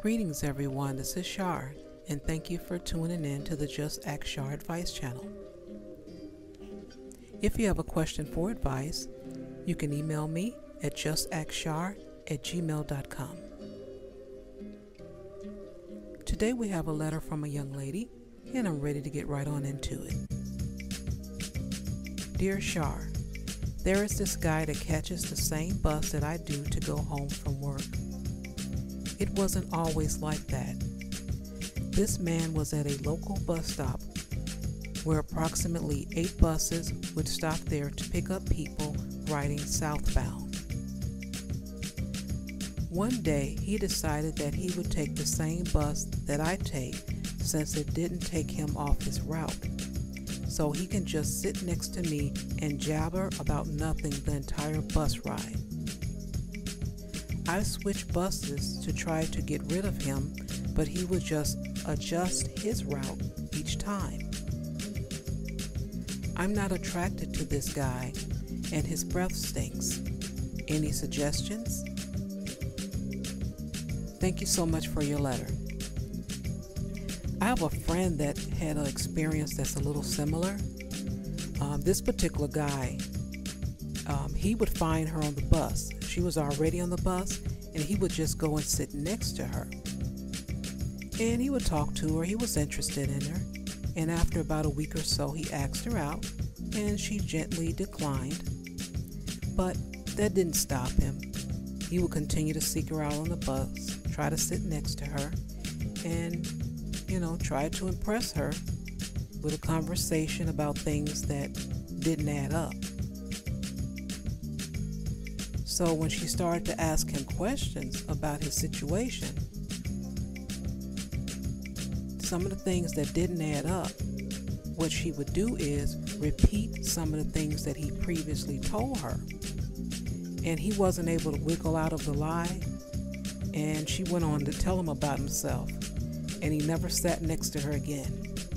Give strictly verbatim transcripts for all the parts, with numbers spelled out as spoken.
Greetings everyone, this is Shar, and thank you for tuning in to the Just Ask Shar Advice channel. If you have a question for advice, you can email me at just ask shar at gmail dot com. Today we have a letter from a young lady, and I'm ready to get right on into it. Dear Shar, there is this guy that catches the same bus that I do to go home from work. It wasn't always like that. This man was at a local bus stop where approximately eight buses would stop there to pick up people riding southbound. One day he decided that he would take the same bus that I take since it didn't take him off his route, so he can just sit next to me and jabber about nothing the entire bus ride. I switched buses to try to get rid of him, but he would just adjust his route each time. I'm not attracted to this guy, and his breath stinks. Any suggestions? Thank you so much for your letter. I have a friend that had an experience that's a little similar. Um, this particular guy, um, he would find her on the bus. She was already on the bus, and he would just go and sit next to her. And he would talk to her. He was interested in her. And after about a week or so, he asked her out, and she gently declined. But that didn't stop him. He would continue to seek her out on the bus, try to sit next to her, and, you know, try to impress her with a conversation about things that didn't add up. So when she started to ask him questions about his situation, some of the things that didn't add up, what she would do is repeat some of the things that he previously told her. And he wasn't able to wiggle out of the lie, and she went on to tell him about himself, and he never sat next to her again.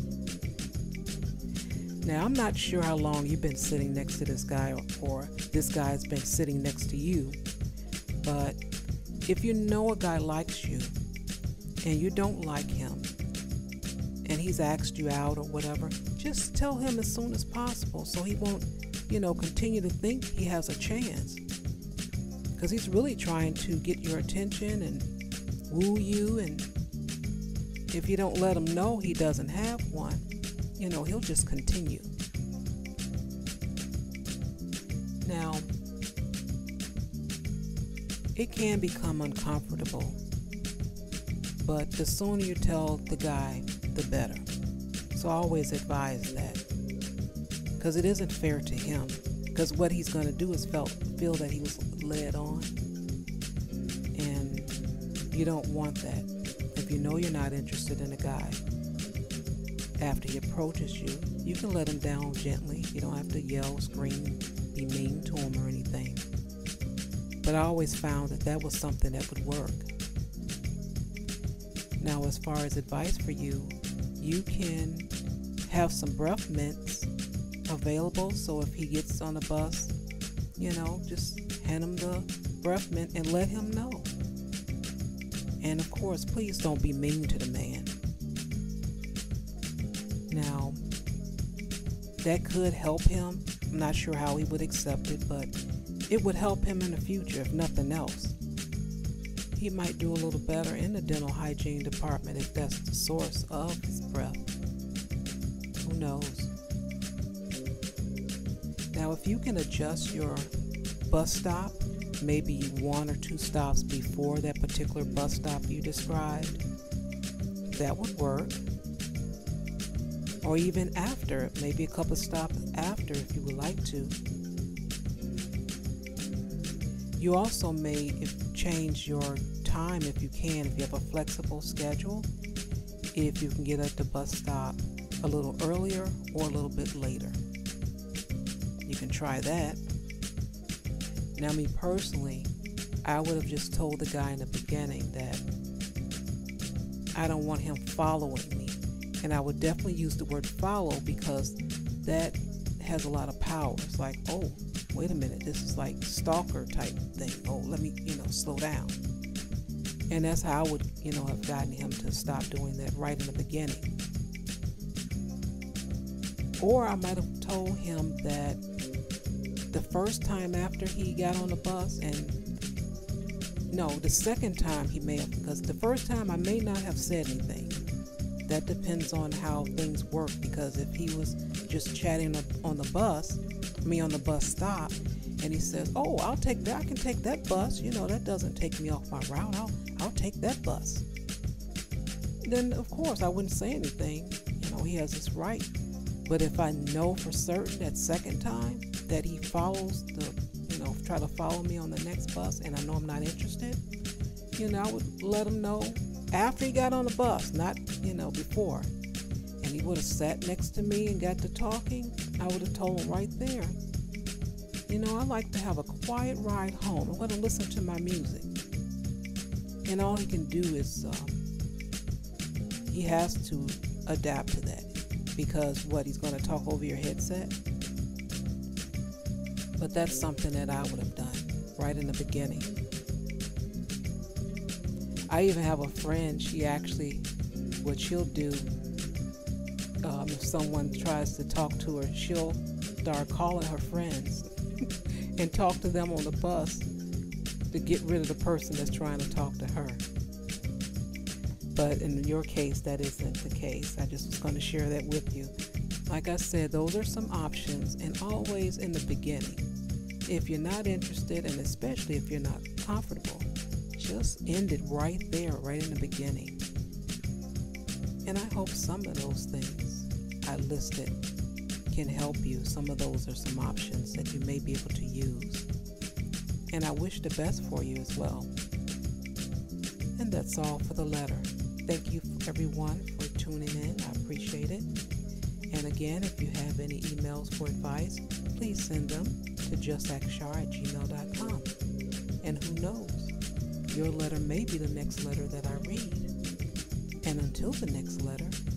Now, I'm not sure how long you've been sitting next to this guy, or, or this guy's been sitting next to you, but if you know a guy likes you and you don't like him and he's asked you out or whatever, just tell him as soon as possible so he won't, you know, continue to think he has a chance, because he's really trying to get your attention and woo you, and if you don't let him know he doesn't have one, you know, he'll just continue. Now, it can become uncomfortable, but the sooner you tell the guy, the better. So I always advise that, because it isn't fair to him, because what he's going to do is felt, feel that he was led on, and you don't want that. If you know you're not interested in a guy, after he approaches you, you can let him down gently. You don't have to yell, scream, be mean to him or anything. But I always found that that was something that would work. Now, as far as advice for you, you can have some breath mints available, so if he gets on the bus, you know, just hand him the breath mint and let him know. And of course, please don't be mean to the man. Now, that could help him. I'm not sure how he would accept it, but it would help him in the future, if nothing else. He might do a little better in the dental hygiene department if that's the source of his breath. Who knows? Now, if you can adjust your bus stop, maybe one or two stops before that particular bus stop you described, that would work. Or even after, maybe a couple stops after if you would like to. You also may if, change your time if you can, if you have a flexible schedule, if you can get at the bus stop a little earlier or a little bit later. You can try that. Now, me personally, I would have just told the guy in the beginning that I don't want him following me. And I would definitely use the word follow, because that has a lot of power. It's like, oh, wait a minute, this is like stalker type thing. Oh, let me, you know, slow down. And that's how I would, you know, have gotten him to stop doing that right in the beginning. Or I might have told him that the first time after he got on the bus, and no, the second time he may have, because the first time I may not have said anything. That depends on how things work, because if he was just chatting on the bus, me on the bus stop, and he says, oh, I'll take that, I can take that bus, you know, that doesn't take me off my route, I'll, I'll take that bus. Then, of course, I wouldn't say anything, you know, he has this right. But if I know for certain that second time that he follows the, you know, try to follow me on the next bus, and I know I'm not interested, you know, I would let him know after he got on the bus, not, you know, before. And he would have sat next to me and got to talking, I would have told him right there, you know, I like to have a quiet ride home. I'm going to listen to my music. And all he can do is, um, he has to adapt to that. Because what, he's going to talk over your headset? But that's something that I would have done right in the beginning. I even have a friend, she actually, what she'll do, um, if someone tries to talk to her, she'll start calling her friends and talk to them on the bus to get rid of the person that's trying to talk to her. But in your case, that isn't the case. I just was going to share that with you. Like I said, those are some options, and always in the beginning. If you're not interested, and especially if you're not comfortable, just end it right there, right in the beginning. And I hope some of those things I listed can help you. Some of those are some options that you may be able to use. And I wish the best for you as well. And that's all for the letter. Thank you everyone for tuning in. I appreciate it. And again, if you have any emails for advice, please send them to justactshar at gmail dot com. And who knows, your letter may be the next letter that I read. And until the next letter,